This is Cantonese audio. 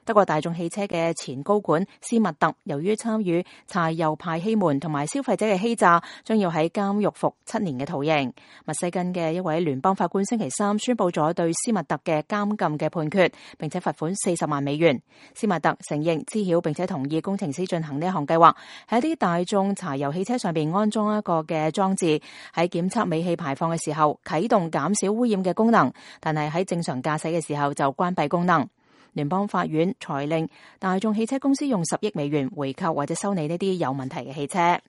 德國大眾汽車嘅前高管斯密特，由於參與柴油排氣門同埋消費者嘅欺詐，將要喺監獄服7年嘅徒刑。密西根嘅一位聯邦法官星期三宣布咗對斯密特嘅監禁嘅判決，並且罰款40萬美元。斯密特承認知曉並且同意工程師進行呢一項計劃，喺一啲大眾柴油汽車上邊安裝一個嘅裝置，喺檢測尾氣排放嘅時候啟動減少污染嘅功能，但係喺正常駕駛嘅時候就關閉功能。聯邦法院裁令大眾汽車公司用10億美元回購或者修理呢啲有問題嘅汽車。